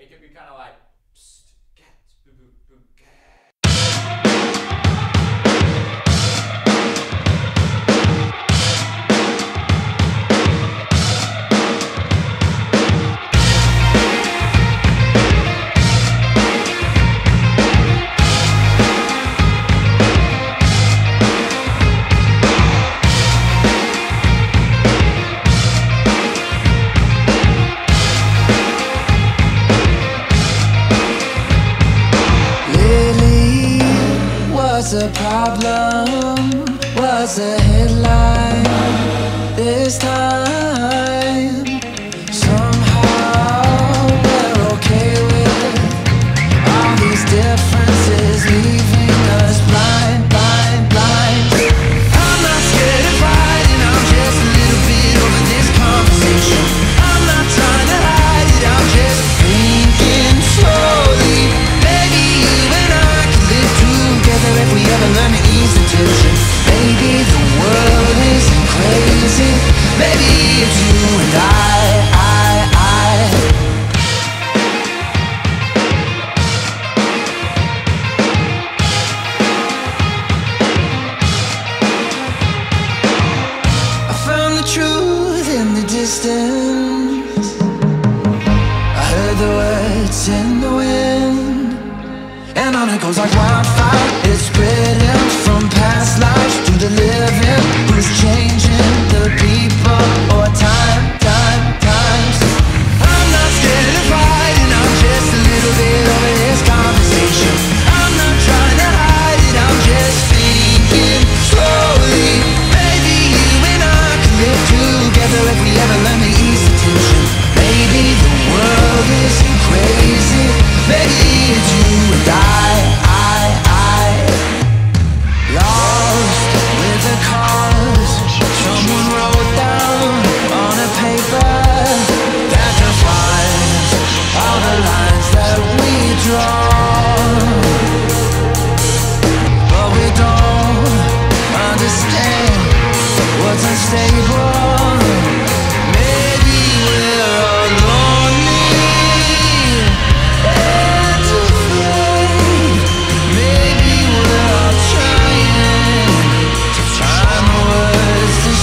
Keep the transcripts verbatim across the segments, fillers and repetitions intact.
it can be kind of like, psst, cat, boo, boo, boo, cat. What's the problem? What's the headline this time? Somehow we're okay with all these differences, leaving us blind, blind, blind. I'm not scared of fighting, I'm just a little bit over this conversation. I'm not trying to hide it, I'm just thinking slowly. Maybe you and I can live together if we ever learn to ease the tension. Maybe the world isn't crazy. Maybe it's you and I, I, I. I found the truth in the distance. I heard the words in the wind, and on it goes like wildfire. It's spreading from past lives to the living. Who's changing the people or time, time, times? I'm not scared of fighting, I'm just a little bit over this conversation. I'm not trying to hide it, I'm just thinking slowly. Maybe you and I can live together if we ever learn to ease the tension. Maybe the world isn't crazy. Maybe it's you and I, I, I. Lost with the cause someone wrote down on a paper that defines all the lines that we draw. But we don't understand what's unstable. Maybe we're all lonely and afraid. Maybe we're all trying to find the words to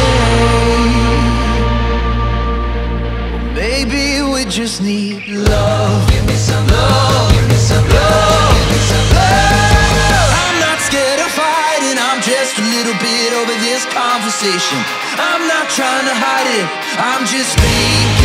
say. Maybe we just need love. Give me some love. Give me some love. Give me some love. I'm not scared of fighting, I'm just a little bit over this conversation. I'm not trying to hide it, I'm just being